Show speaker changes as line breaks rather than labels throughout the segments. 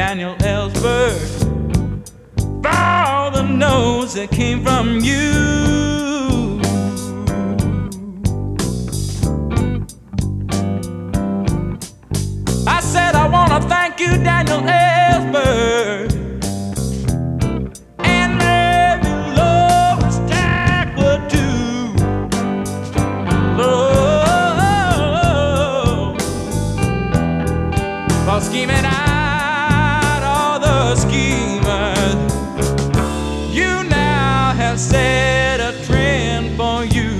Daniel Ellsberg, for all the notes that came from you. I said I wanna thank you, Daniel Ellsberg, and maybe Lois Dagwood too. For scheming out all the schemers. You now have set a trend for you.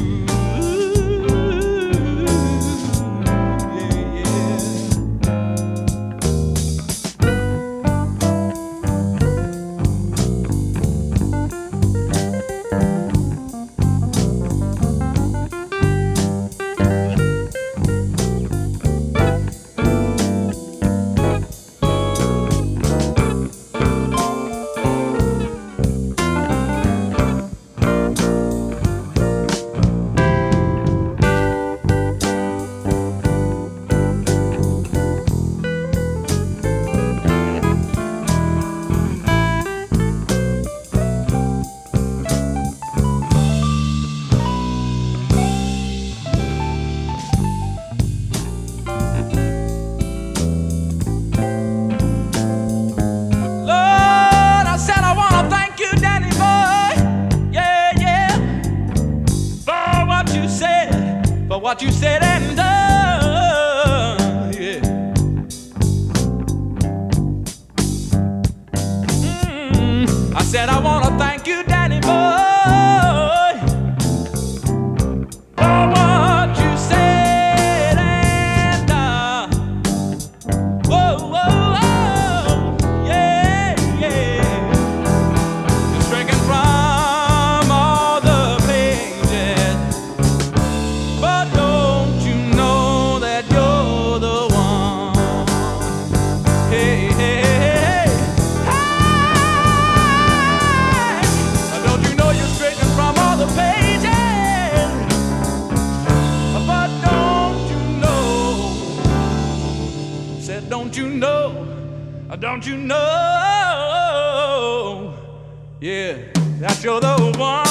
What you said and done, yeah. I said I wanna thank you, Danny boy, for what you said and done. Whoa, whoa, whoa, yeah, yeah. You're stricken from all the pages, but don't you know that you're the one? Hey, hey, hey, hey. Don't you know you're stricken from all the pages? But don't you know? Said, don't you know? Don't you know? Yeah, that you're the one.